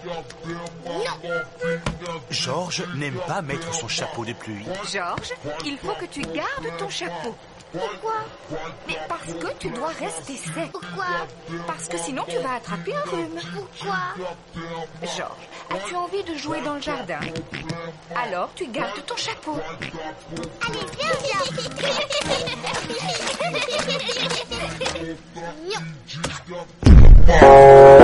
Georges n'aime pas mettre son chapeau de pluie. Georges, il faut que tu gardes ton chapeau. Pourquoi? Mais parce que tu dois rester sec. Pourquoi? Parce que sinon tu vas attraper un rhume. Pourquoi? Georges, as-tu envie de jouer dans le jardin? Alors tu gardes ton chapeau. Allez, viens.